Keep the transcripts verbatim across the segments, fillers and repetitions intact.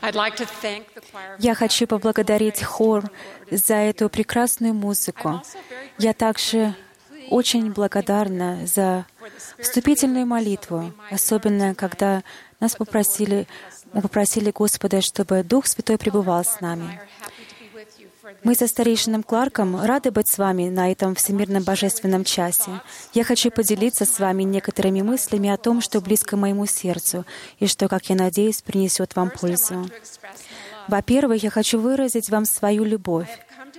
Я хочу поблагодарить хор за эту прекрасную музыку. Я также очень благодарна за вступительную молитву, особенно когда нас попросили, мы попросили Господа, чтобы Дух Святой пребывал с нами. Мы со старейшином Кларком рады быть с вами на этом Всемирном Божественном часе. Я хочу поделиться с вами некоторыми мыслями о том, что близко моему сердцу, и что, как я надеюсь, принесет вам пользу. Во-первых, я хочу выразить вам свою любовь.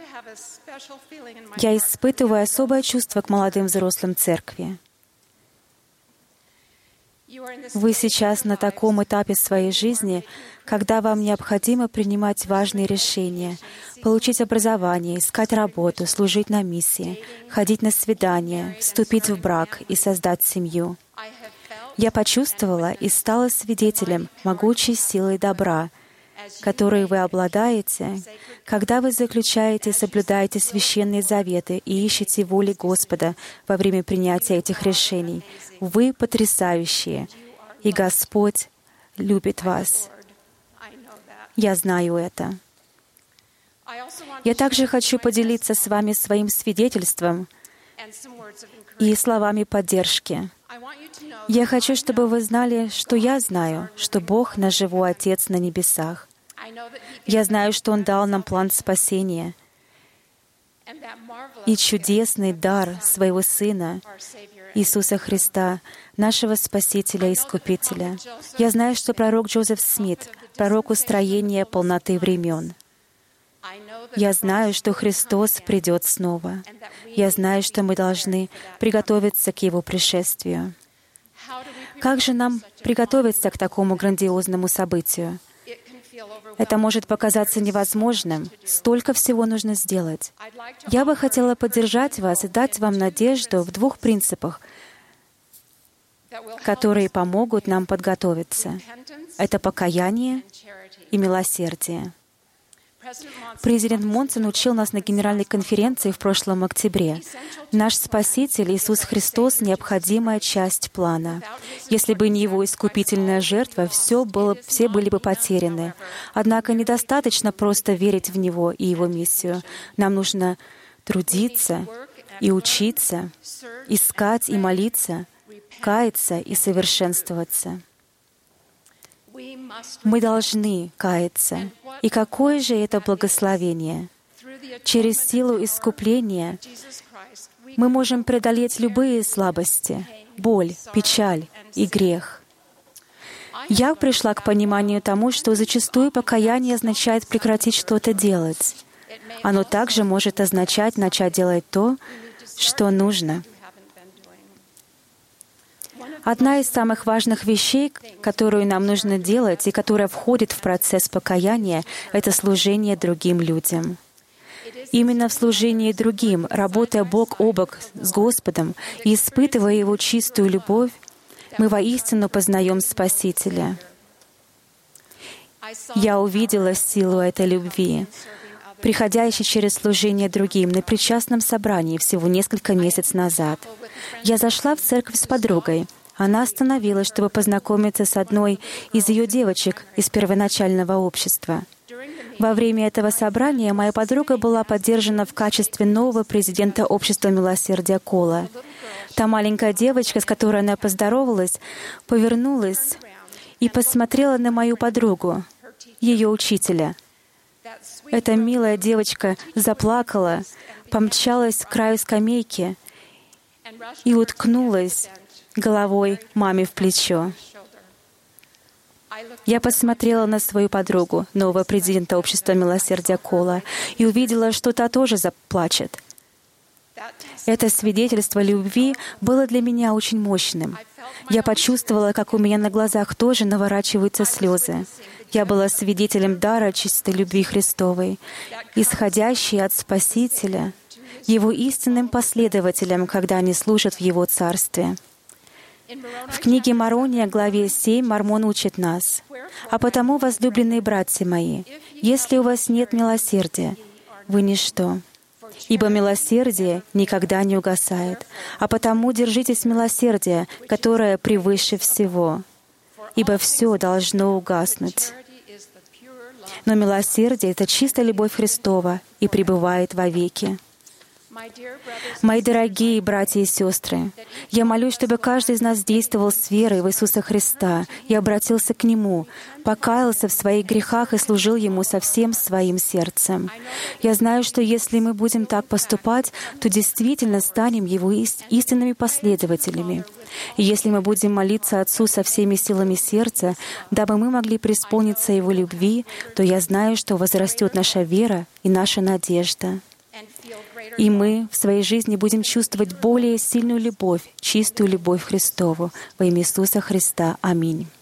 Я испытываю особое чувство к молодым взрослым церкви. Вы сейчас на таком этапе своей жизни, когда вам необходимо принимать важные решения, получить образование, искать работу, служить на миссии, ходить на свидания, вступить в брак и создать семью. Я почувствовала и стала свидетелем могучей силы добра, которой вы обладаете, когда вы заключаете и соблюдаете священные заветы и ищете воли Господа во время принятия этих решений. Вы потрясающие, и Господь любит вас. Я знаю это. Я также хочу поделиться с вами своим свидетельством и словами поддержки. Я хочу, чтобы вы знали, что я знаю, что Бог — наш живой Отец на небесах. Я знаю, что Он дал нам план спасения и чудесный дар Своего Сына, Иисуса Христа, нашего Спасителя и Искупителя. Я знаю, что пророк Джозеф Смит — пророк устроения полноты времен. Я знаю, что Христос придет снова. Я знаю, что мы должны приготовиться к Его пришествию. Как же нам приготовиться к такому грандиозному событию? Это может показаться невозможным. Столько всего нужно сделать. Я бы хотела поддержать вас и дать вам надежду в двух принципах, которые помогут нам подготовиться. Это покаяние и милосердие. Президент Монсон учил нас на Генеральной конференции в прошлом октябре. Наш Спаситель Иисус Христос — необходимая часть плана. Если бы не Его искупительная жертва, все, было, все были бы потеряны. Однако недостаточно просто верить в Него и Его миссию. Нам нужно трудиться и учиться, искать и молиться, каяться и совершенствоваться. Мы должны каяться. И какое же это благословение! Через силу искупления мы можем преодолеть любые слабости, боль, печаль и грех. Я пришла к пониманию тому, что зачастую покаяние означает прекратить что-то делать. Оно также может означать начать делать то, что нужно. Одна из самых важных вещей, которую нам нужно делать и которая входит в процесс покаяния, это служение другим людям. Именно в служении другим, работая бок о бок с Господом и испытывая Его чистую любовь, мы воистину познаем Спасителя. Я увидела силу этой любви, приходящей через служение другим на причастном собрании всего несколько месяцев назад. Я зашла в церковь с подругой. Она остановилась, чтобы познакомиться с одной из ее девочек из первоначального общества. Во время этого собрания моя подруга была поддержана в качестве нового президента Общества Милосердия Кола. Та маленькая девочка, с которой она поздоровалась, повернулась и посмотрела на мою подругу, ее учителя. Эта милая девочка заплакала, помчалась к краю скамейки и уткнулась головой маме в плечо. Я посмотрела на свою подругу, нового президента Общества Милосердия Кола, и увидела, что та тоже заплачет. Это свидетельство любви было для меня очень мощным. Я почувствовала, как у меня на глазах тоже наворачиваются слезы. Я была свидетелем дара чистой любви Христовой, исходящей от Спасителя, Его истинным последователям, когда они служат в Его Царстве. В книге Морония, главе семь, Мормон учит нас: «А потому, возлюбленные братья мои, если у вас нет милосердия, вы ничто. Ибо милосердие никогда не угасает. А потому держитесь милосердия, которое превыше всего. Ибо все должно угаснуть». Но милосердие — это чистая любовь Христова и пребывает вовеки. Мои дорогие братья и сестры, я молюсь, чтобы каждый из нас действовал с верой в Иисуса Христа и обратился к Нему, покаялся в своих грехах и служил Ему со всем своим сердцем. Я знаю, что если мы будем так поступать, то действительно станем Его истинными последователями. И если мы будем молиться Отцу со всеми силами сердца, дабы мы могли преисполниться Его любви, то я знаю, что возрастет наша вера и наша надежда. И мы в своей жизни будем чувствовать более сильную любовь, чистую любовь Христову во имя Иисуса Христа. Аминь.